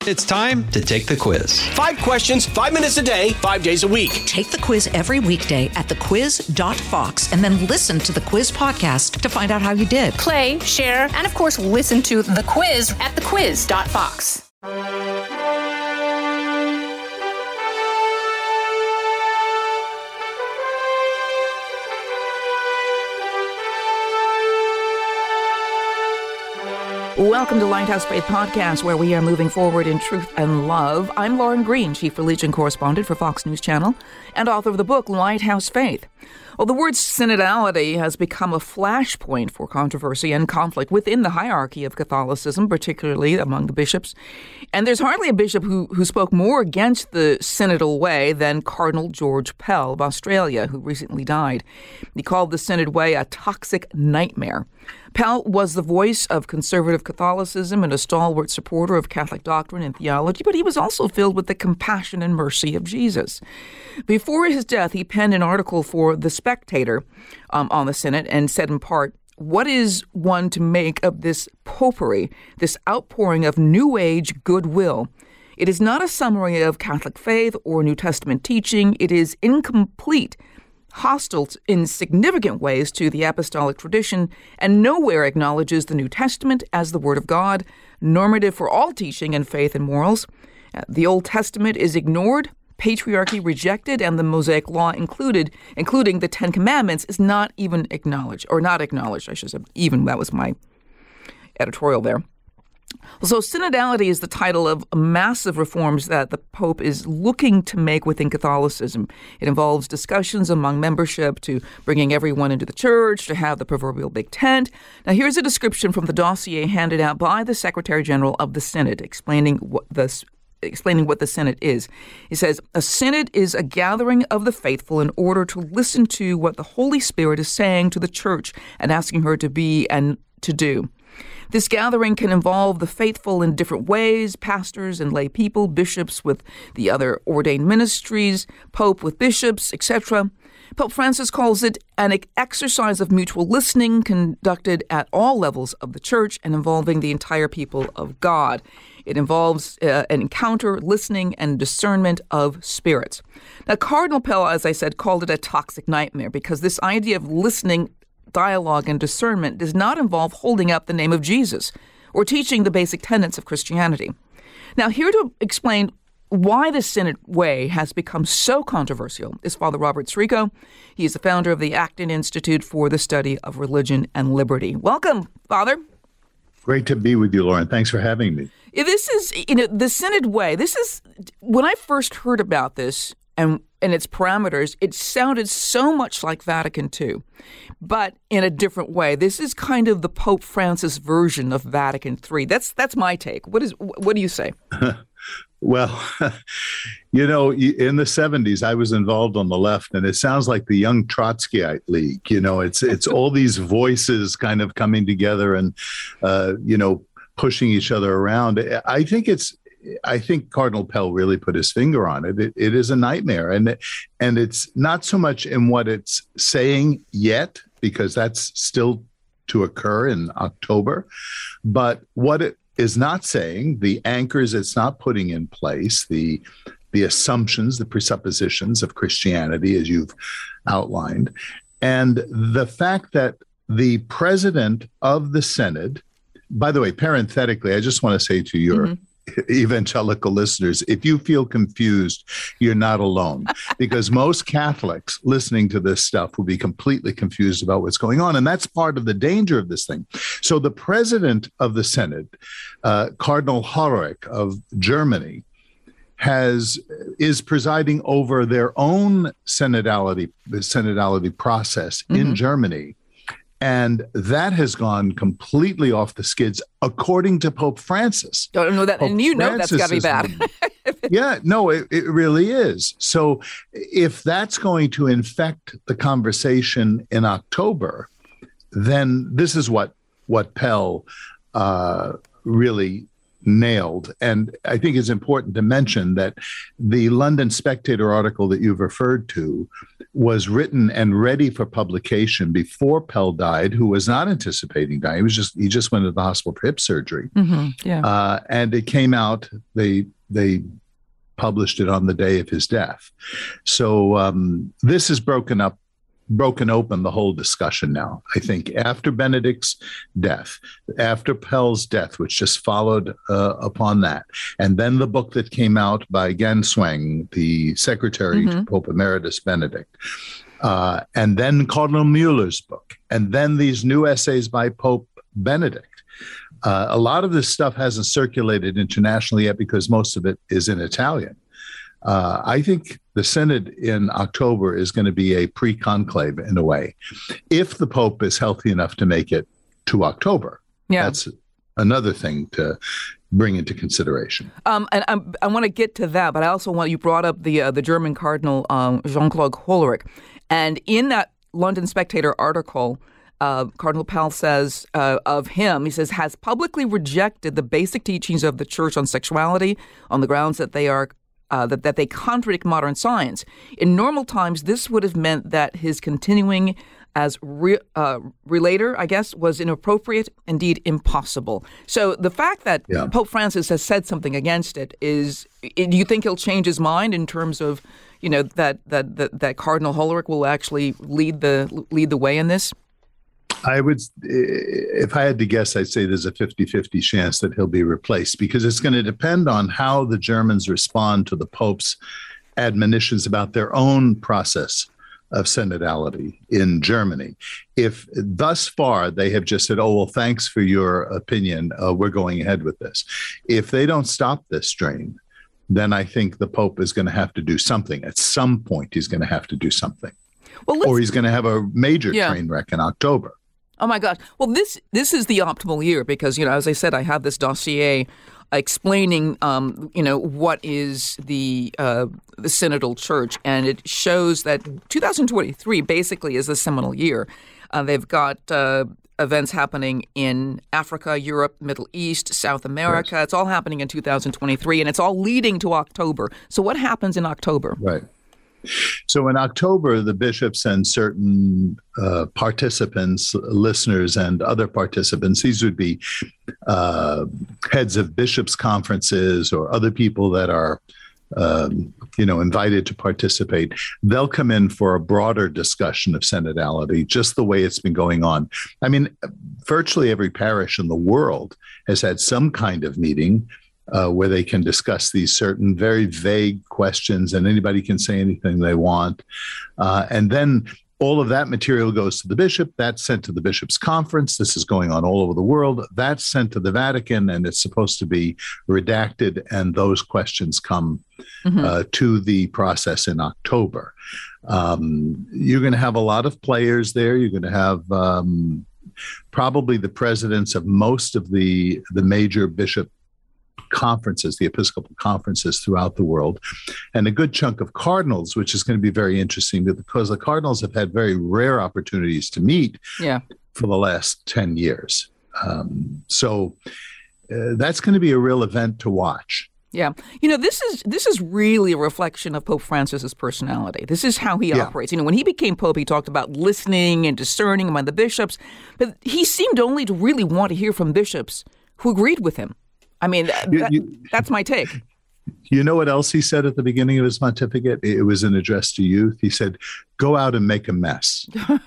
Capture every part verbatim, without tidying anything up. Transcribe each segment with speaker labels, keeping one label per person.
Speaker 1: It's time to take the quiz.
Speaker 2: Five questions, five minutes a day, five days a week.
Speaker 3: Take the quiz every weekday at the quiz dot fox and then listen to the quiz podcast to find out how you did.
Speaker 4: Play, share, and of course, listen to the quiz at the quiz dot fox.
Speaker 5: Welcome to Lighthouse Faith Podcast, where we are moving forward in truth and love. I'm Lauren Green, Chief Religion Correspondent for Fox News Channel and author of the book Lighthouse Faith. Well, the word synodality has become a flashpoint for controversy and conflict within the hierarchy of Catholicism, particularly among the bishops. And there's hardly a bishop who, who spoke more against the synodal way than Cardinal George Pell of Australia, who recently died. He called the synod way a toxic nightmare. Pell was the voice of conservative Catholicism and a stalwart supporter of Catholic doctrine and theology, but he was also filled with the compassion and mercy of Jesus. Before his death, he penned an article for The Spectator um, on the synod and said in part, "What is one to make of this popery, this outpouring of New Age goodwill? It is not a summary of Catholic faith or New Testament teaching. It is incomplete, hostile in significant ways to the apostolic tradition, and nowhere acknowledges the New Testament as the Word of God, normative for all teaching and faith and morals. The Old Testament is ignored, patriarchy rejected, and the Mosaic Law included, including the Ten Commandments, is not even acknowledged, or not acknowledged, I should say. Even, that was my editorial there. So synodality is the title of massive reforms that the Pope is looking to make within Catholicism. It involves discussions among membership to bringing everyone into the church, to have the proverbial big tent. Now, here's a description from the dossier handed out by the Secretary General of the Synod, explaining what the explaining what the Synod is. He says, "A synod is a gathering of the faithful in order to listen to what the Holy Spirit is saying to the church and asking her to be and to do. This gathering can involve the faithful in different ways, pastors and lay people, bishops with the other ordained ministries, Pope with bishops, et cetera. Pope Francis calls it an exercise of mutual listening conducted at all levels of the church and involving the entire people of God. It involves uh, an encounter, listening, and discernment of spirits." Now, Cardinal Pell, as I said, called it a toxic nightmare because this idea of listening, dialogue, and discernment does not involve holding up the name of Jesus or teaching the basic tenets of Christianity. Now, here to explain why the synod way has become so controversial is Father Robert Sirico. He is the founder of the Acton Institute for the Study of Religion and Liberty. Welcome, Father.
Speaker 6: Great to be with you, Lauren. Thanks for having me.
Speaker 5: This is, you know, the synod way. This is, when I first heard about this and and its parameters, it sounded so much like Vatican Two, but in a different way. This is kind of the Pope Francis version of Vatican Three. That's that's my take. What is what do you say?
Speaker 6: Well, you know, in the seventies, I was involved on the left, and it sounds like the Young Trotskyite League. You know, it's it's all these voices kind of coming together and, uh, you know, pushing each other around. I think it's. I think Cardinal Pell really put his finger on it. It, it is a nightmare, and and it's not so much in what it's saying yet, because that's still to occur in October, but what it is not saying, the anchors it's not putting in place, the the assumptions, the presuppositions of Christianity, as you've outlined, and the fact that the president of the Synod, by the way, parenthetically, I just want to say to your mm-hmm. evangelical listeners, if you feel confused, you're not alone, because most Catholics listening to this stuff will be completely confused about what's going on. And that's part of the danger of this thing. So the president of the Synod, uh, Cardinal Horek of Germany, has is presiding over their own synodality, the synodality process mm-hmm. in Germany. And that has gone completely off the skids, according to Pope Francis.
Speaker 5: Don't know that,
Speaker 6: Pope
Speaker 5: and you know
Speaker 6: Francis
Speaker 5: that's got to be bad.
Speaker 6: Yeah, no, it, it really is. So if that's going to infect the conversation in October, then this is what what Pell uh, really nailed. And I think it's important to mention that the London Spectator article that you've referred to was written and ready for publication before Pell died, who was not anticipating dying. He was just he just went to the hospital for hip surgery.
Speaker 5: Mm-hmm, yeah.
Speaker 6: Uh, and it came out, they they published it on the day of his death. So um, this has broken up broken open the whole discussion now. I think after Benedict's death, after Pell's death, which just followed uh, upon that, and then the book that came out by Ganswang, the secretary mm-hmm. to Pope Emeritus Benedict, uh, and then Cardinal Mueller's book, and then these new essays by Pope Benedict. Uh, a lot of this stuff hasn't circulated internationally yet because most of it is in Italian. Uh, I think the Synod in October is going to be a pre-conclave in a way, if the Pope is healthy enough to make it to October.
Speaker 5: Yeah.
Speaker 6: That's another thing to bring into consideration.
Speaker 5: Um, and I'm, I want to get to that, but I also want, you brought up the uh, the German Cardinal um, Jean-Claude Hollerich. And in that London Spectator article, uh, Cardinal Pell says uh, of him, he says, has publicly rejected the basic teachings of the Church on sexuality on the grounds that they are Uh, that, that they contradict modern science. In normal times, this would have meant that his continuing as re, uh, relator, I guess, was inappropriate, indeed impossible. So the fact that yeah. Pope Francis has said something against it is, do you think he'll change his mind in terms of, you know, that that that, that Cardinal Hollerich will actually lead the lead the way in this?
Speaker 6: I would, if I had to guess, I'd say there's a fifty-fifty chance that he'll be replaced, because it's going to depend on how the Germans respond to the Pope's admonitions about their own process of synodality in Germany. If thus far they have just said, oh, well, thanks for your opinion, uh, we're going ahead with this. If they don't stop this strain, then I think the Pope is going to have to do something. At some point, he's going to have to do something. Well, or he's going to have a major yeah. train wreck in October.
Speaker 5: Oh, my gosh. Well, this this is the optimal year because, you know, as I said, I have this dossier explaining, um, you know, what is the uh, the synodal church. And it shows that two thousand twenty-three basically is the seminal year. Uh, they've got uh, events happening in Africa, Europe, Middle East, South America. Right. It's all happening in two thousand twenty-three, and it's all leading to October. So what happens in October?
Speaker 6: Right. So in October, the bishops and certain uh, participants, listeners, and other participants, these would be uh, heads of bishops' conferences or other people that are, um, you know, invited to participate. They'll come in for a broader discussion of synodality, just the way it's been going on. I mean, virtually every parish in the world has had some kind of meeting Uh, where they can discuss these certain very vague questions, and anybody can say anything they want. Uh, and then all of that material goes to the bishop. That's sent to the bishop's conference. This is going on all over the world. That's sent to the Vatican, and it's supposed to be redacted. And those questions come mm-hmm. uh, to the process in October. Um, you're going to have a lot of players there. You're going to have um, probably the presidents of most of the, the major bishop conferences, the Episcopal conferences throughout the world, and a good chunk of cardinals, which is going to be very interesting because the cardinals have had very rare opportunities to meet
Speaker 5: yeah.
Speaker 6: for the last ten years. Um, so uh, that's going to be a real event to watch.
Speaker 5: Yeah. You know, this is this is really a reflection of Pope Francis's personality. This is how he yeah. operates. You know, when he became Pope, he talked about listening and discerning among the bishops, but he seemed only to really want to hear from bishops who agreed with him. I mean, that, you, you, that's my take.
Speaker 6: You know what else he said at the beginning of his pontificate? It was an address to youth. He said, go out and make a mess.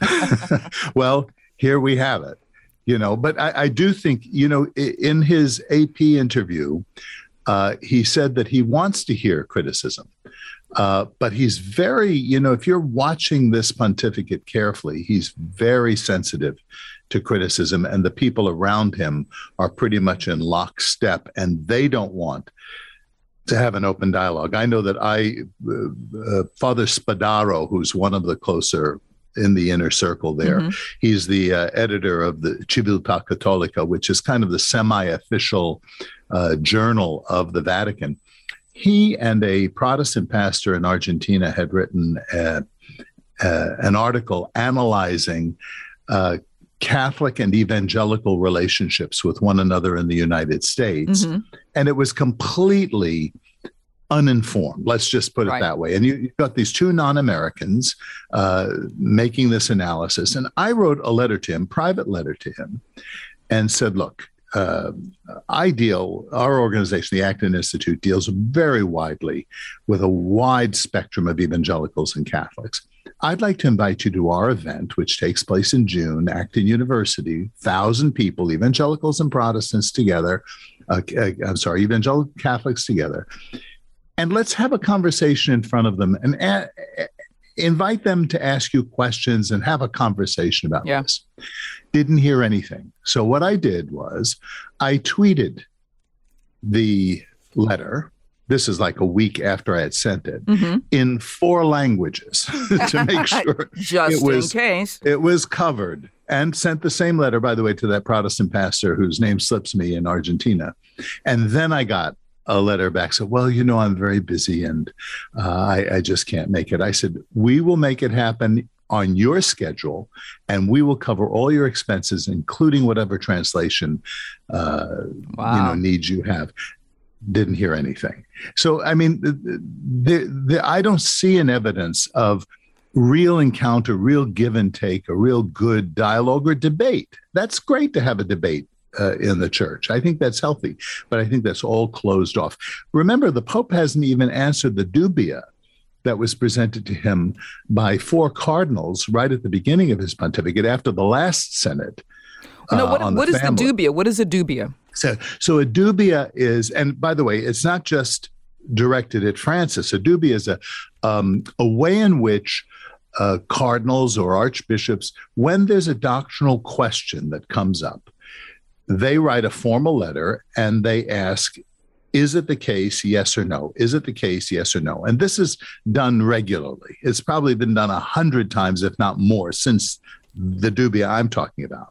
Speaker 6: Well, here we have it, you know, but I, I do think, you know, in his A P interview, uh, he said that he wants to hear criticism. Uh, but he's very, you know, if you're watching this pontificate carefully, he's very sensitive to criticism, and the people around him are pretty much in lockstep, and they don't want to have an open dialogue. I know that I, uh, uh, Father Spadaro, who's one of the closer in the inner circle there, mm-hmm. he's the uh, editor of the Civiltà Cattolica, which is kind of the semi-official uh, journal of the Vatican. He and a Protestant pastor in Argentina had written uh, uh, an article analyzing uh, Catholic and evangelical relationships with one another in the United States. Mm-hmm. And it was completely uninformed. Let's just put it right. that way. And you, you've got these two non-Americans uh, making this analysis. And I wrote a letter to him, private letter to him, and said, look, uh, I deal, our organization, the Acton Institute, deals very widely with a wide spectrum of evangelicals and Catholics. I'd like to invite you to our event, which takes place in June, Acton University, thousand people, evangelicals and Protestants together, uh, I'm sorry, evangelical Catholics together. And let's have a conversation in front of them and a- invite them to ask you questions and have a conversation about yeah. this. Didn't hear anything. So what I did was I tweeted the letter. This is like a week after I had sent it, mm-hmm. in four languages to make sure
Speaker 5: just
Speaker 6: it was,
Speaker 5: in case
Speaker 6: it was covered, and sent the same letter, by the way, to that Protestant pastor whose name slips me in Argentina. And then I got a letter back. So, well, you know, I'm very busy and uh, I, I just can't make it. I said, we will make it happen on your schedule, and we will cover all your expenses, including whatever translation uh, wow. you know needs you have. Didn't hear anything. So, I mean, the, the, the, I don't see an evidence of real encounter, real give and take, a real good dialogue or debate. That's great to have a debate uh, in the church. I think that's healthy, but I think that's all closed off. Remember, the Pope hasn't even answered the dubia that was presented to him by four cardinals right at the beginning of his pontificate after the last synod.
Speaker 5: Uh, no, what, what is the dubia? What is a dubia?
Speaker 6: So, so a dubia is, and by the way, it's not just directed at Francis. A dubia is a um, a way in which uh, cardinals or archbishops, when there's a doctrinal question that comes up, they write a formal letter and they ask, is it the case, yes or no? Is it the case, yes or no? And this is done regularly. It's probably been done a hundred times, if not more, since the dubia I'm talking about.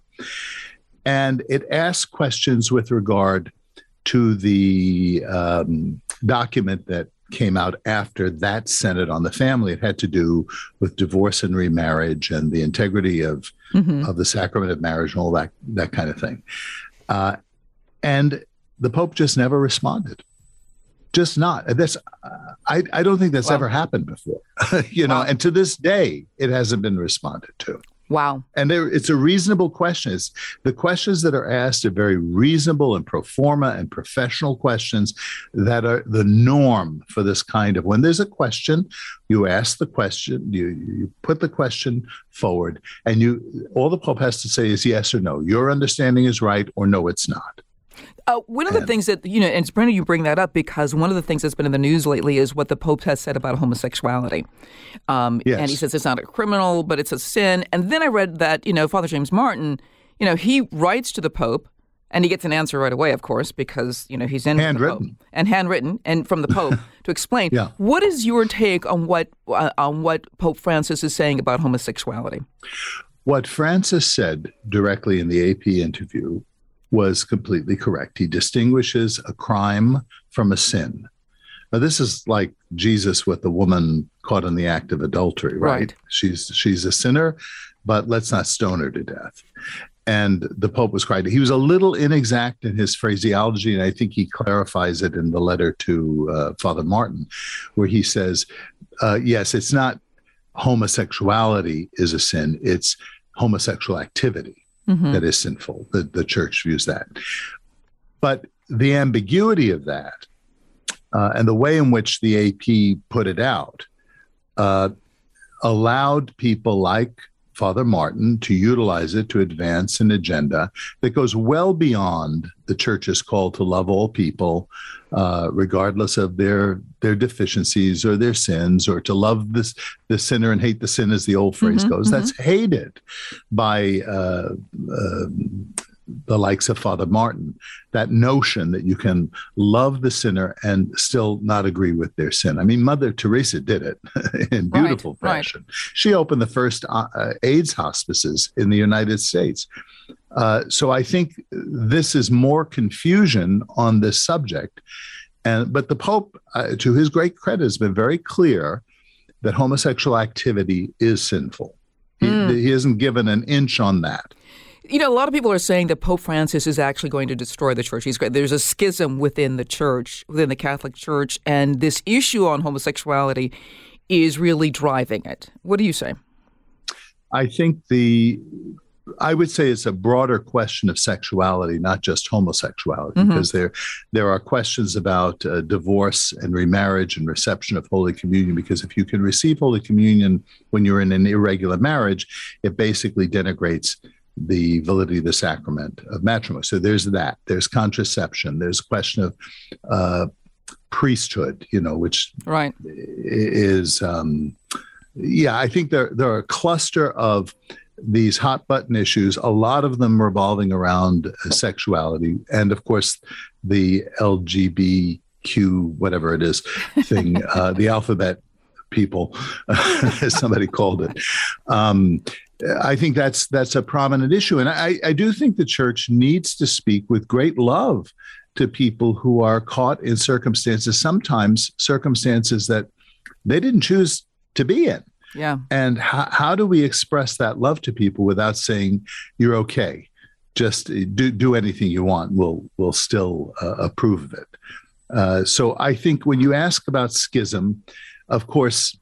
Speaker 6: And it asks questions with regard to the um, document that came out after that Synod on the family. It had to do with divorce and remarriage and the integrity of, mm-hmm. of the sacrament of marriage and all that, that kind of thing. Uh, and the Pope just never responded. Just not. That's, uh, I, I don't think that's wow. ever happened before, you know, wow. and to this day, it hasn't been responded to.
Speaker 5: Wow.
Speaker 6: And there, it's a reasonable question. It's, the questions that are asked are very reasonable and pro forma and professional questions that are the norm for this kind of, when there's a question, you ask the question, you, you put the question forward, and you all the Pope has to say is yes or no. Your understanding is right, or no, it's not.
Speaker 5: Uh, one of the and, things that, you know, and Brenda, you bring that up because one of the things that's been in the news lately is what the Pope has said about homosexuality. Um, yes. And he says it's not a criminal, but it's a sin. And then I read that, you know, Father James Martin, you know, he writes to the Pope and he gets an answer right away, of course, because, you know, he's in
Speaker 6: handwritten.
Speaker 5: The Pope, and handwritten and from the Pope to explain.
Speaker 6: Yeah.
Speaker 5: What is your take on what uh, on what Pope Francis is saying about homosexuality?
Speaker 6: What Francis said directly in the A P interview was completely correct. He distinguishes a crime from a sin. Now, this is like Jesus with the woman caught in the act of adultery, right? right? She's she's a sinner, but let's not stone her to death. And the Pope was correct. He was a little inexact in his phraseology, and I think he clarifies it in the letter to uh, Father Martin, where he says, uh, yes, it's not homosexuality is a sin, it's homosexual activity. Mm-hmm. That is sinful. The, the church views that. But the ambiguity of that uh, and the way in which the A P put it out uh, allowed people like Father Martin to utilize it to advance an agenda that goes well beyond the church's call to love all people, uh, regardless of their their deficiencies or their sins, or to love this the sinner and hate the sin, as the old phrase mm-hmm, goes. Mm-hmm. That's hated by uh, uh, the likes of Father Martin, that notion that you can love the sinner and still not agree with their sin. I mean, Mother Teresa did it in beautiful right, fashion. Right. She opened the first uh, AIDS hospices in the United States. Uh, so I think this is more confusion on this subject. And but the Pope, uh, to his great credit, has been very clear that homosexual activity is sinful. He, mm. he hasn't given an inch on that.
Speaker 5: You know, a lot of people are saying that Pope Francis is actually going to destroy the church. He's There's a schism within the church, within the Catholic Church, and this issue on homosexuality is really driving it. What do you say?
Speaker 6: I think the, I would say it's a broader question of sexuality, not just homosexuality, mm-hmm. because there, there are questions about uh, divorce and remarriage and reception of Holy Communion, because if you can receive Holy Communion when you're in an irregular marriage, it basically denigrates the validity of the sacrament of matrimony. So there's that. There's contraception. There's a question of uh, priesthood, you know, which
Speaker 5: right.
Speaker 6: is, um, yeah, I think there, there are a cluster of these hot button issues, a lot of them revolving around uh, sexuality. And of course, the L G B T Q, whatever it is, thing, uh, the alphabet people, as somebody called it. Um, I think that's that's a prominent issue. And I, I do think the church needs to speak with great love to people who are caught in circumstances, sometimes circumstances that they didn't choose to be in.
Speaker 5: Yeah.
Speaker 6: And how, how do we express that love to people without saying, you're okay, just do do anything you want, we'll, we'll still uh, approve of it. Uh, so I think when you ask about schism, of course,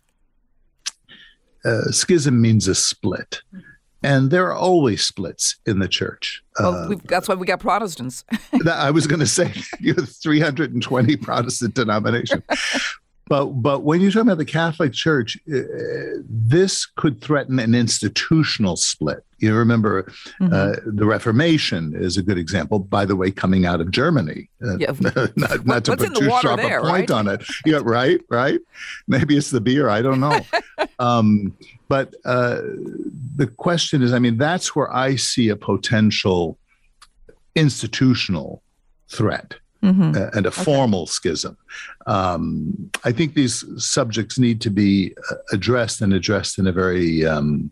Speaker 6: Uh, schism means a split, and there are always splits in the church.
Speaker 5: Well,
Speaker 6: uh,
Speaker 5: we've, that's why we got Protestants.
Speaker 6: I was going to say you have three hundred twenty Protestant denominations. But but when you're talking about the Catholic Church, uh, this could threaten an institutional split. You remember mm-hmm. uh, the Reformation is a good example, by the way, coming out of Germany. Uh,
Speaker 5: yeah.
Speaker 6: not, not to
Speaker 5: What's
Speaker 6: put too sharp there, a point
Speaker 5: right?
Speaker 6: on it. Yeah, right, right. Maybe it's the beer. I don't know. um, but uh, the question is, I mean, that's where I see a potential institutional threat. Mm-hmm. Uh, and a okay. formal schism. Um, I think these subjects need to be uh, addressed and addressed in a very um,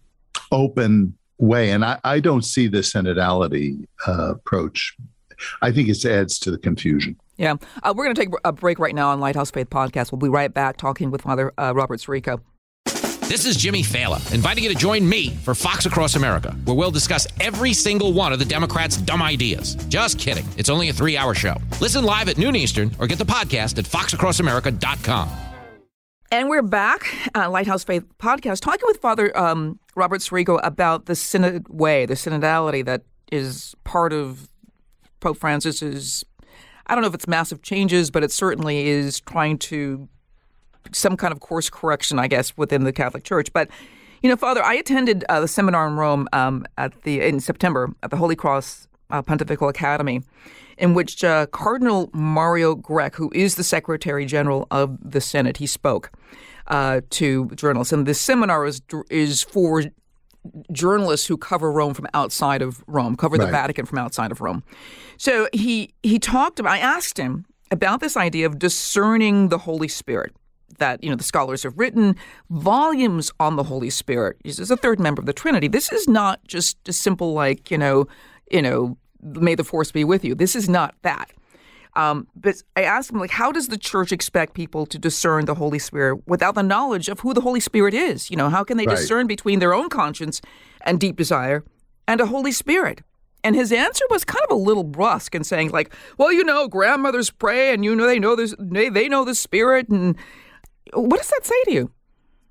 Speaker 6: open way. And I, I don't see the synodality uh, approach. I think it adds to the confusion.
Speaker 5: Yeah. Uh, we're going to take a break right now on Lighthouse Faith Podcast. We'll be right back talking with Father uh, Robert Sirico.
Speaker 2: This is Jimmy Fallon, inviting you to join me for Fox Across America, where we'll discuss every single one of the Democrats' dumb ideas. Just kidding. It's only a three-hour show. Listen live at noon Eastern or get the podcast at fox across america dot com.
Speaker 5: And we're back at Lighthouse Faith Podcast talking with Father um, Robert Sirico about the synod way, the synodality that is part of Pope Francis's, I don't know if it's massive changes, but it certainly is trying to some kind of course correction, I guess, within the Catholic Church. But, you know, Father, I attended uh, the seminar in Rome um, at the in September at the Holy Cross uh, Pontifical Academy, in which uh, Cardinal Mario Grech, who is the Secretary General of the Synod, he spoke uh, to journalists. And this seminar is is for journalists who cover Rome from outside of Rome, cover the right. Vatican from outside of Rome. So he he talked about, I asked him about this idea of discerning the Holy Spirit. That, you know, the scholars have written volumes on the Holy Spirit. He's a third member of the Trinity. This is not just a simple, like, you know, you know, may the force be with you. This is not that. Um, but I asked him, like, how does the church expect people to discern the Holy Spirit without the knowledge of who the Holy Spirit is? You know, how can they right. discern between their own conscience and deep desire and a Holy Spirit? And his answer was kind of a little brusque and saying, like, well, you know, grandmothers pray and, you know, they know this, they, they know the Spirit. And what does that say to you?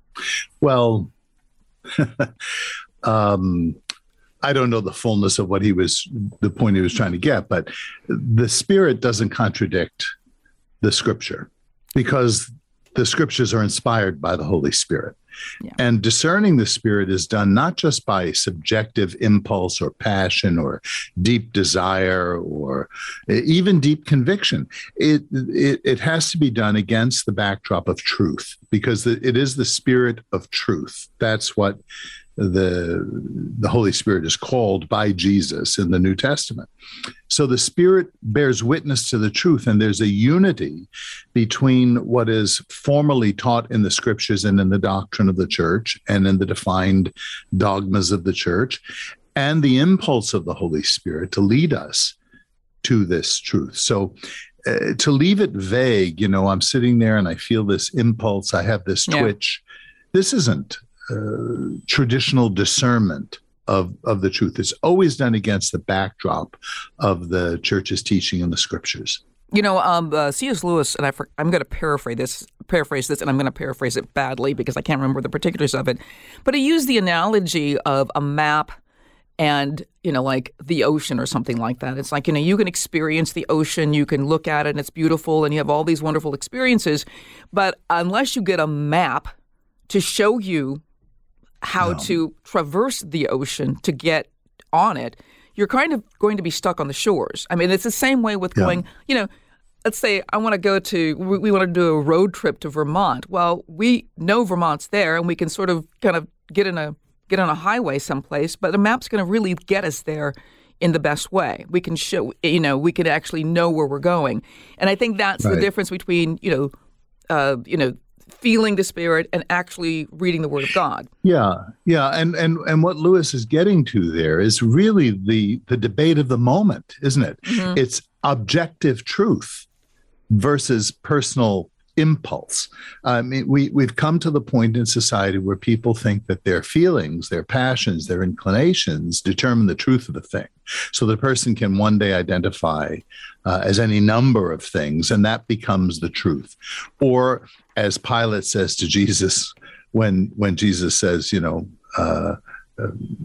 Speaker 6: Well, um, I don't know the fullness of what he was, the point he was trying to get, but the Spirit doesn't contradict the Scripture because the Scriptures are inspired by the Holy Spirit. Yeah. And discerning the Spirit is done not just by subjective impulse or passion or deep desire or even deep conviction. It, it, it has to be done against the backdrop of truth because it is the Spirit of truth. That's what the, the Holy Spirit is called by Jesus in the New Testament. So the Spirit bears witness to the truth, and there's a unity between what is formally taught in the Scriptures and in the doctrine of the Church and in the defined dogmas of the Church, and the impulse of the Holy Spirit to lead us to this truth. So uh, to leave it vague, you know, I'm sitting there and I feel this impulse, I have this twitch. Yeah. This isn't uh, traditional discernment of, of the truth. It's always done against the backdrop of the church's teaching in the scriptures.
Speaker 5: You know, um, uh, C S. Lewis, and I, I'm going to paraphrase this, paraphrase this, and I'm going to paraphrase it badly because I can't remember the particulars of it. But he used the analogy of a map and, you know, like the ocean or something like that. It's like, you know, you can experience the ocean, you can look at it, and it's beautiful, and you have all these wonderful experiences. But unless you get a map to show you how no. to traverse the ocean to get on it, you're kind of going to be stuck on the shores. I mean, it's the same way with yeah. going, you know, let's say I want to go to, we, we want to do a road trip to Vermont. Well, we know Vermont's there, and we can sort of kind of get in a get on a highway someplace, but the map's going to really get us there in the best way. We can show, you know, we can actually know where we're going. And I think that's right. the difference between, you know, uh, you know, feeling the Spirit and actually reading the Word of God.
Speaker 6: Yeah, yeah. And and and what Lewis is getting to there is really the, the debate of the moment, isn't it? Mm-hmm. It's objective truth versus personal impulse. I mean, we, we've come to the point in society where people think that their feelings, their passions, their inclinations determine the truth of the thing. So the person can one day identify uh, as any number of things, and that becomes the truth. Or as Pilate says to Jesus, when when Jesus says, you know, uh, uh,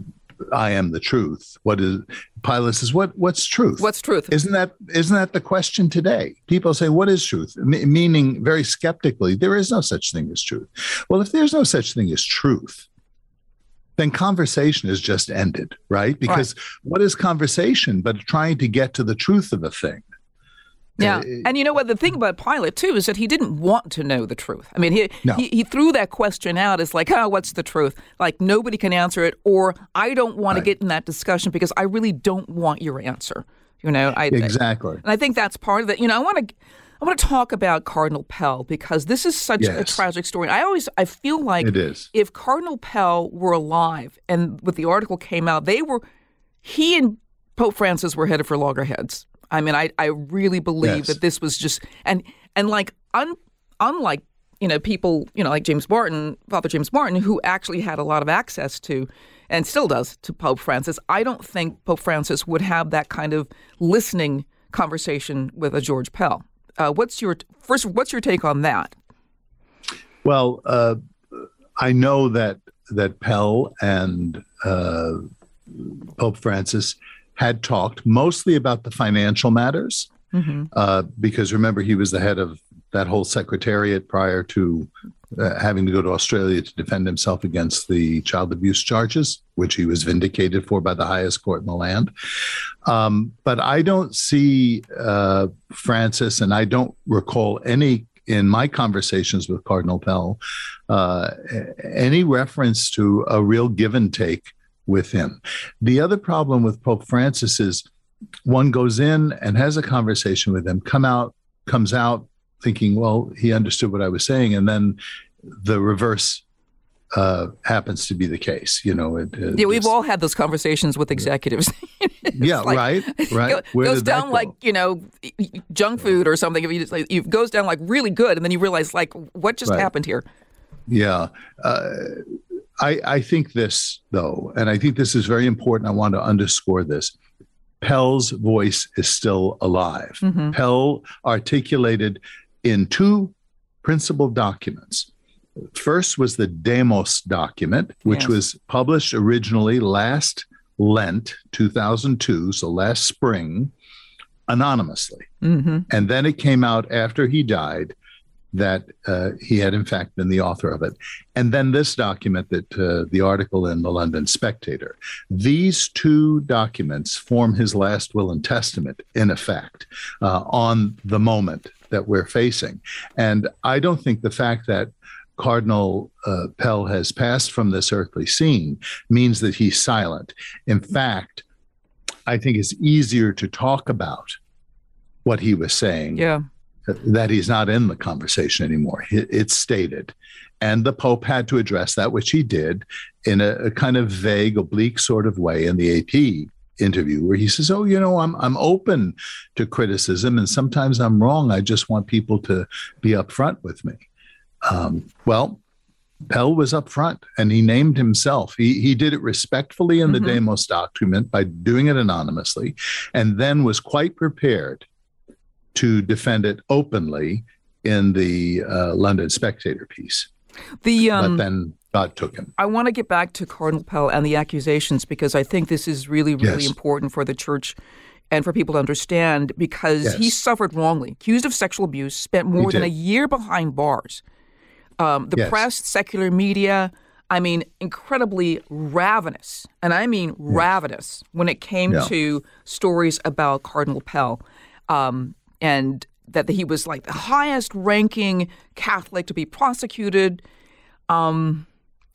Speaker 6: I am the truth. What is Pilate says? What what's truth?
Speaker 5: What's truth?
Speaker 6: Isn't that isn't that the question today? People say, "What is truth?" M- meaning very skeptically, there is no such thing as truth. Well, if there's no such thing as truth, then conversation is just ended, right? Because right. what is conversation but trying to get to the truth of a thing?
Speaker 5: Yeah. And you know what? The thing about Pilate, too, is that he didn't want to know the truth. I mean, he,
Speaker 6: no.
Speaker 5: he he threw that question out as like, oh, what's the truth? Like, nobody can answer it, or I don't want right. to get in that discussion because I really don't want your answer. You know, I
Speaker 6: Exactly.
Speaker 5: And I think that's part of it. You know, I want to I want to talk about Cardinal Pell because this is such yes. a tragic story. I always, I feel like
Speaker 6: it is.
Speaker 5: If Cardinal Pell were alive and when the article came out, they were, he and Pope Francis were headed for loggerheads. I mean, I, I really believe yes. that this was just, and and like, un, unlike, you know, people, you know, like James Martin, Father James Martin, who actually had a lot of access to, and still does, to Pope Francis, I don't think Pope Francis would have that kind of listening conversation with a George Pell. Uh, what's your, first, what's your take on that?
Speaker 6: Well, uh, I know that, that Pell and uh, Pope Francis had talked mostly about the financial matters, mm-hmm. uh, because remember, he was the head of that whole secretariat prior to uh, having to go to Australia to defend himself against the child abuse charges, which he was vindicated for by the highest court in the land. Um, but I don't see uh, Francis, and I don't recall any in my conversations with Cardinal Pell, uh, any reference to a real give and take with him. The other problem with Pope Francis is one goes in and has a conversation with him, come out, comes out thinking, well, he understood what I was saying, and then the reverse uh, happens to be the case. You know, it, it
Speaker 5: yeah, we've
Speaker 6: just,
Speaker 5: all had those conversations with executives.
Speaker 6: yeah,
Speaker 5: like,
Speaker 6: right, right.
Speaker 5: It goes down go? like, you know, junk food or something. If you just, like, it goes down like really good, and then you realize, like, what just right. happened here?
Speaker 6: Yeah. Uh, I, I think this, though, and I think this is very important. I want to underscore this. Pell's voice is still alive. Mm-hmm. Pell articulated in two principal documents. First was the Demos document, which yes. was published originally last Lent, two thousand two, so last spring, anonymously. Mm-hmm. And then it came out after he died that uh, he had in fact been the author of it. And then this document, that uh, the article in the London Spectator. These two documents form his last will and testament, in effect, uh, on the moment that we're facing. And I don't think the fact that Cardinal uh, Pell has passed from this earthly scene means that he's silent. In fact, I think it's easier to talk about what he was saying,
Speaker 5: yeah.
Speaker 6: that he's not in the conversation anymore. It's stated. And the Pope had to address that, which he did in a, a kind of vague, oblique sort of way in the A P interview, where he says, oh, you know, I'm I'm open to criticism, and sometimes I'm wrong. I just want people to be upfront with me. Um, well, Pell was up front and he named himself. He he did it respectfully in the
Speaker 5: Mm-hmm.
Speaker 6: Demos document by doing it anonymously, and then was quite prepared to defend it openly in the uh, London Spectator piece.
Speaker 5: The um,
Speaker 6: but then God took him.
Speaker 5: I want to get back to Cardinal Pell and the accusations because I think this is really, really
Speaker 6: Yes.
Speaker 5: important for the church and for people to understand because
Speaker 6: Yes.
Speaker 5: he suffered wrongly, accused of sexual abuse, spent more
Speaker 6: He
Speaker 5: than a
Speaker 6: did.
Speaker 5: year behind bars. Um, the
Speaker 6: Yes.
Speaker 5: press, secular media, I mean, incredibly ravenous, and I mean ravenous when it came
Speaker 6: Yeah.
Speaker 5: to stories about Cardinal Pell, um, and that he was like the highest ranking Catholic to be prosecuted. Um,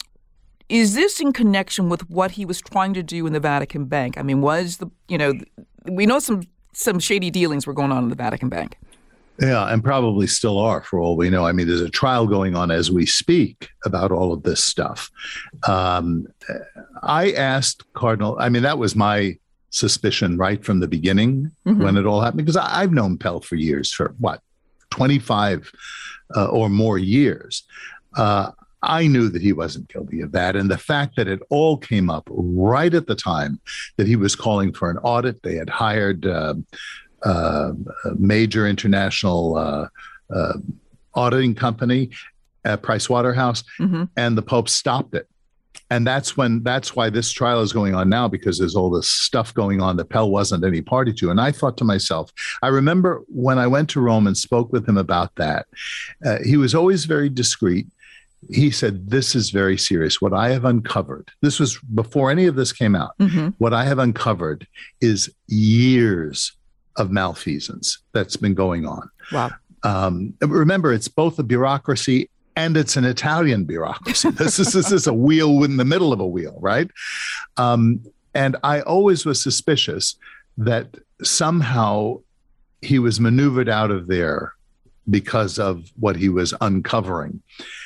Speaker 5: is this in connection with what he was trying to do in the Vatican Bank? I mean, was the, you know, we know some some shady dealings were going on in the Vatican Bank.
Speaker 6: Yeah, and probably still are for all we know. I mean, there's a trial going on as we speak about all of this stuff. Um, I asked Cardinal, I mean, that was my suspicion right from the beginning
Speaker 5: Mm-hmm.
Speaker 6: when it all happened, because I, I've known Pell for years, for what, twenty-five uh, or more years. Uh, I knew that he wasn't guilty of that. And the fact that it all came up right at the time that he was calling for an audit, they had hired uh, uh, a major international uh, uh, auditing company, uh, Pricewaterhouse,
Speaker 5: Mm-hmm.
Speaker 6: and the Pope stopped it. And that's when that's why this trial is going on now, because there's all this stuff going on that Pell wasn't any party to. And I thought to myself, I remember when I went to Rome and spoke with him about that, uh, he was always very discreet. He said, this is very serious. What I have uncovered, this was before any of this came out,
Speaker 5: Mm-hmm.
Speaker 6: what I have uncovered is years of malfeasance that's been going on.
Speaker 5: Wow.
Speaker 6: Um, remember, it's both a bureaucracy and it's an Italian bureaucracy. This is, this is a wheel in the middle of a wheel, right? Um, and I always was suspicious that somehow he was maneuvered out of there because of what he was uncovering.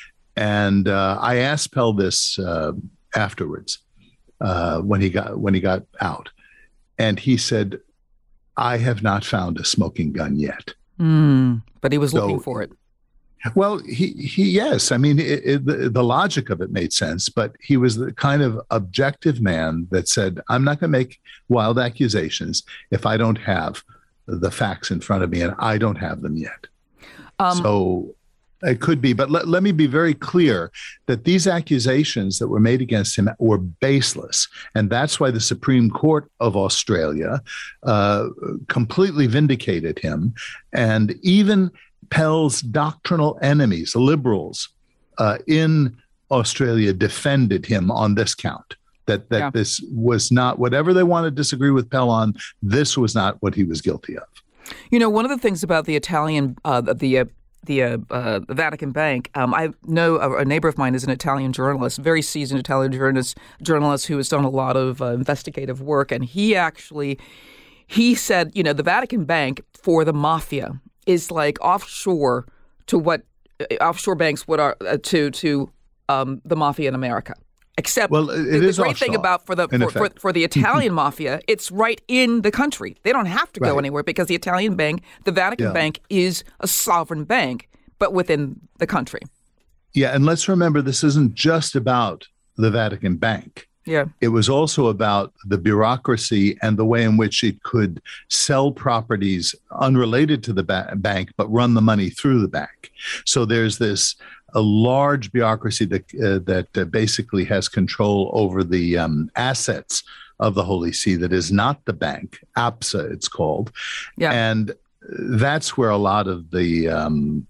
Speaker 6: And uh, I asked Pell this uh, afterwards uh, when he got when he got out, and he said, "I have not found a smoking gun yet."
Speaker 5: Mm, but he was
Speaker 6: So-
Speaker 5: looking for it.
Speaker 6: Well, he, he yes. I mean, it, it, the, the logic of it made sense, but he was the kind of objective man that said, I'm not going to make wild accusations if I don't have the facts in front of me, and I don't have them yet.
Speaker 5: Um,
Speaker 6: so it could be. But let, let me be very clear that these accusations that were made against him were baseless. And that's why the Supreme Court of Australia uh, completely vindicated him. And even Pell's doctrinal enemies, the liberals uh, in Australia, defended him on this count, that that
Speaker 5: Yeah.
Speaker 6: this was not, whatever they want to disagree with Pell on, this was not what he was guilty of.
Speaker 5: You know, one of the things about the Italian, uh, the uh, the, uh, uh, the Vatican Bank, um, I know a, a neighbor of mine is an Italian journalist, very seasoned Italian journalist, journalist who has done a lot of uh, investigative work, and he actually, he said, you know, the Vatican Bank for the mafia is like offshore to what uh, offshore banks would are uh, to to um, the mafia in America. Except
Speaker 6: Well, it
Speaker 5: the, the
Speaker 6: is
Speaker 5: great thing
Speaker 6: offshore,
Speaker 5: about for the
Speaker 6: in
Speaker 5: for, for,
Speaker 6: effect.
Speaker 5: for the Italian mafia, it's right in the country. They don't have to go
Speaker 6: Right.
Speaker 5: anywhere because the Italian bank, the Vatican
Speaker 6: Yeah.
Speaker 5: Bank, is a sovereign bank, but within the country.
Speaker 6: Yeah, and let's remember, this isn't just about the Vatican Bank.
Speaker 5: Yeah.
Speaker 6: It was also about the bureaucracy and the way in which it could sell properties unrelated to the ba- bank, but run the money through the bank. So there's this a large bureaucracy that uh, that uh, basically has control over the um, assets of the Holy See that is not the bank, APSA it's called.
Speaker 5: Yeah.
Speaker 6: And that's where a lot of the um,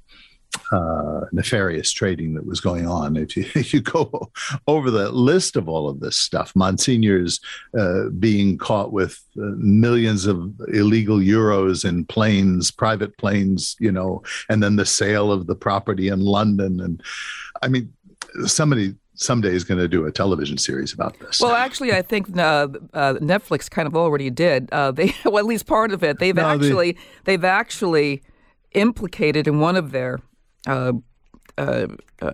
Speaker 6: uh, nefarious trading that was going on. If you, if you go over the list of all of this stuff, Monsignor's uh, being caught with uh, millions of illegal euros in planes, private planes, you know, and then the sale of the property in London. And I mean, somebody someday is going to do a television series about this.
Speaker 5: Well, actually, I think uh, uh, Netflix kind of already did. Uh, they, well, at least part of it. They've
Speaker 6: No, they-
Speaker 5: actually they've actually implicated in one of their uh, uh, uh,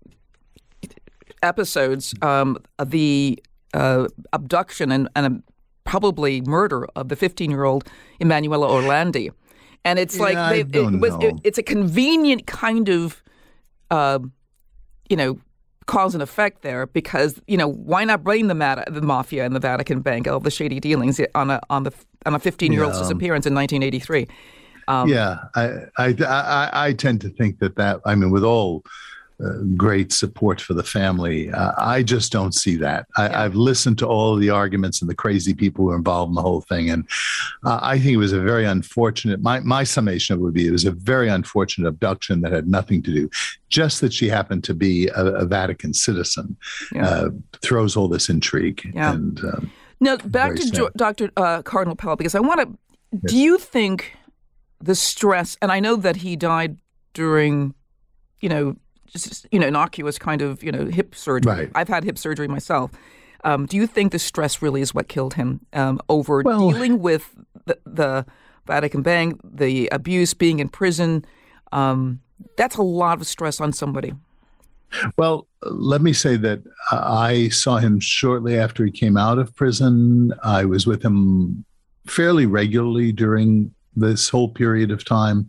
Speaker 5: episodes um, the uh, abduction and, and probably murder of the fifteen-year-old Emanuela Orlandi. And it's like
Speaker 6: Yeah, I
Speaker 5: they,
Speaker 6: don't
Speaker 5: it was,
Speaker 6: know.
Speaker 5: it, it's a convenient kind of, uh, you know, cause and effect there, because, you know, why not blame the, mat- the mafia and the Vatican Bank, all the shady dealings on a on the on a fifteen-year-old's yeah. disappearance in nineteen eighty-three? Um,
Speaker 6: yeah, I, I I I tend to think that that I mean, with all uh, great support for the family, uh, I just don't see that. I, yeah. I've listened to all of the arguments and the crazy people who are involved in the whole thing, and uh, I think it was a very unfortunate. My my summation of it would be it was a very unfortunate abduction that had nothing to do. Just that she happened to be a, a Vatican citizen yeah. uh, throws all this intrigue.
Speaker 5: Yeah.
Speaker 6: And um,
Speaker 5: now back to jo- Doctor Uh, Cardinal Pell, because I want to. Yes. Do you think the stress, and I know that he died during, you know, just, you know, innocuous kind of, you know, hip surgery.
Speaker 6: Right.
Speaker 5: I've had hip surgery myself. Um, do you think the stress really is what killed him um, over
Speaker 6: well,
Speaker 5: dealing with the, the Vatican Bank, the abuse, being in prison? Um, that's a lot of stress on somebody.
Speaker 6: Well, let me say that I saw him shortly after he came out of prison. I was with him fairly regularly during this whole period of time.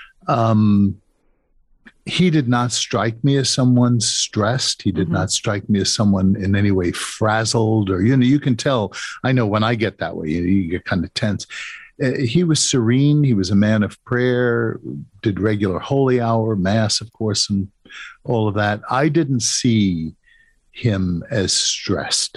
Speaker 6: Um, he did not strike me as someone stressed. He did mm-hmm. not strike me as someone in any way frazzled, or, you know, you can tell, I know when I get that way, you, know, you get kind of tense. Uh, he was serene. He was a man of prayer, did regular holy hour, mass, of course, and all of that. I didn't see him as stressed.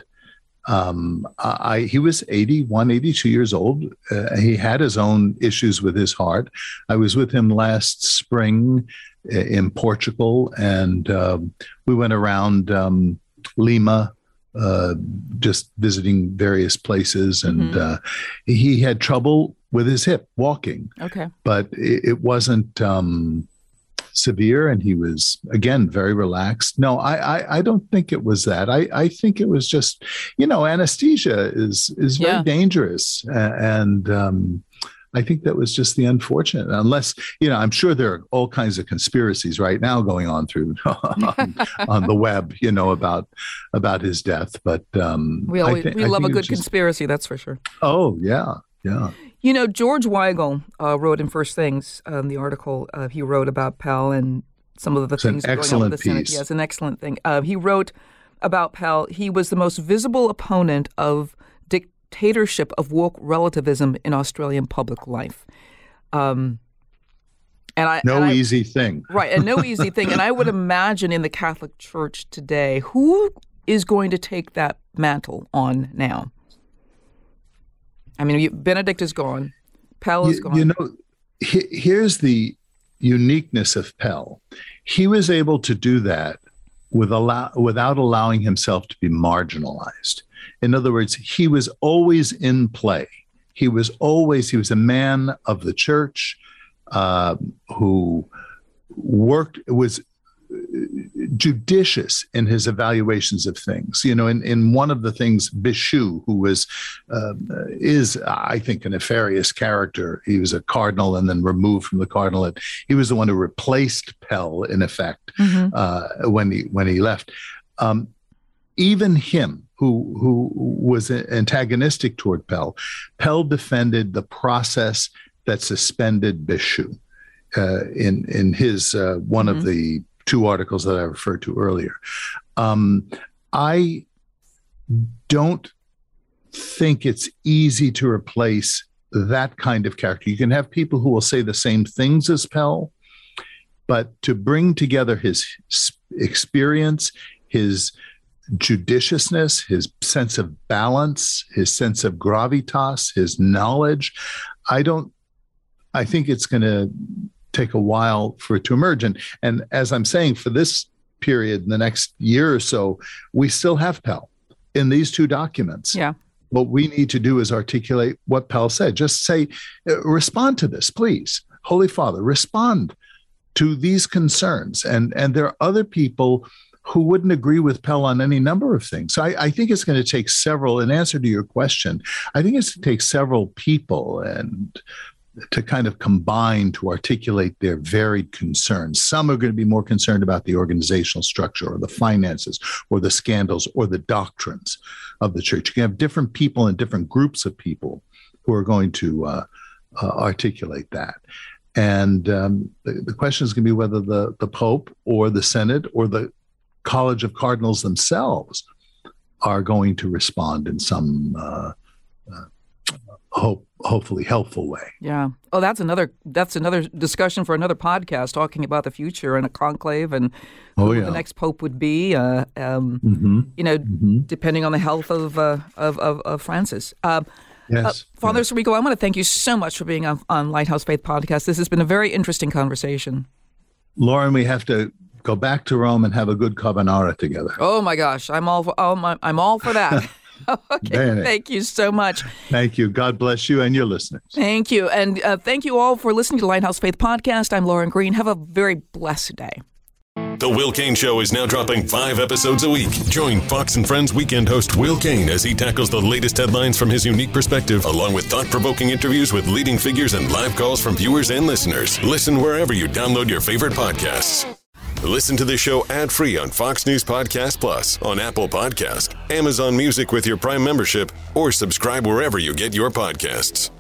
Speaker 6: Um, I, he was eighty-one, eighty-two years old. Uh, he had his own issues with his heart. I was with him last spring in Portugal, and um, we went around um, Lima, uh, just visiting various places. And mm-hmm. uh, he had trouble with his hip walking.
Speaker 5: Okay.
Speaker 6: But it, it wasn't um, severe, and he was, again, very relaxed. No, I, I, I don't think it was that. I, I think it was just, you know, anesthesia is is very yeah. dangerous. And um, I think that was just the unfortunate, unless, you know, I'm sure there are all kinds of conspiracies right now going on through on, on the web, you know, about about his death. But um,
Speaker 5: we always,
Speaker 6: th-
Speaker 5: we love a good
Speaker 6: just,
Speaker 5: conspiracy, that's for sure.
Speaker 6: Oh, yeah, yeah.
Speaker 5: You know, George Weigel uh, wrote in First Things, um, the article uh, he wrote about Pell and some of the
Speaker 6: it's
Speaker 5: things
Speaker 6: an
Speaker 5: going on with the Senate.
Speaker 6: Piece.
Speaker 5: Yes, an excellent thing. Uh, he wrote about Pell, he was the most visible opponent of dictatorship of woke relativism in Australian public life. Um, and I
Speaker 6: no
Speaker 5: and I,
Speaker 6: easy thing,
Speaker 5: right? And no easy thing. And I would imagine in the Catholic Church today, who is going to take that mantle on now? I mean, you, Benedict is gone, Pell is
Speaker 6: you,
Speaker 5: gone.
Speaker 6: You know, he, here's the uniqueness of Pell. He was able to do that with allow, without allowing himself to be marginalized. In other words, he was always in play. He was always, he was a man of the church uh, who worked, was judicious in his evaluations of things. You know, in, in one of the things, Bishou, who was, uh, is, I think, a nefarious character. He was a cardinal and then removed from the cardinalate. He was the one who replaced Pell, in effect, mm-hmm. uh, when he when he left. Um, even him, who who was antagonistic toward Pell, Pell defended the process that suspended Bishou uh, in in his uh, one mm-hmm. of the two articles that I referred to earlier. Um, I don't think it's easy to replace that kind of character. You can have people who will say the same things as Pell, but to bring together his experience, his judiciousness, his sense of balance, his sense of gravitas, his knowledge, I don't, I think it's going to take a while for it to emerge. And, and as I'm saying, for this period, in the next year or so, we still have Pell in these two documents.
Speaker 5: Yeah.
Speaker 6: What we need to do is articulate what Pell said. Just say, respond to this, please. Holy Father, respond to these concerns. And, and there are other people who wouldn't agree with Pell on any number of things. So I, I think it's going to take several, in answer to your question, I think it's going to take several people and to kind of combine to articulate their varied concerns. Some are going to be more concerned about the organizational structure or the finances or the scandals or the doctrines of the church. You can have different people and different groups of people who are going to uh, uh, articulate that. And um, the, the question is going to be whether the, the Pope or the Synod or the College of Cardinals themselves are going to respond in some uh, uh, hope, hopefully helpful way.
Speaker 5: Yeah. Oh, that's another that's another discussion for another podcast, talking about the future and a conclave and
Speaker 6: oh,
Speaker 5: who
Speaker 6: yeah.
Speaker 5: the next pope would be. Uh, um,
Speaker 6: mm-hmm.
Speaker 5: You know,
Speaker 6: mm-hmm.
Speaker 5: depending on the health of uh, of, of, of Francis. Uh,
Speaker 6: yes.
Speaker 5: Uh, Father
Speaker 6: yes.
Speaker 5: Sirico, I want to thank you so much for being on, on Lighthouse Faith Podcast. This has been a very interesting conversation.
Speaker 6: Lauren, we have to go back to Rome and have a good carbonara together.
Speaker 5: Oh my gosh, I'm all for, oh my, I'm all for that. Okay,
Speaker 6: Bene.
Speaker 5: Thank you so much.
Speaker 6: Thank you. God bless you and your listeners.
Speaker 5: Thank you. And uh, thank you all for listening to Lighthouse Faith Podcast. I'm Lauren Green. Have a very blessed day.
Speaker 7: The Will Cain Show is now dropping five episodes a week. Join Fox and Friends weekend host Will Cain as he tackles the latest headlines from his unique perspective, along with thought-provoking interviews with leading figures and live calls from viewers and listeners. Listen wherever you download your favorite podcasts. Listen to the show ad-free on Fox News Podcast Plus, on Apple Podcast, Amazon Music with your Prime membership, or subscribe wherever you get your podcasts.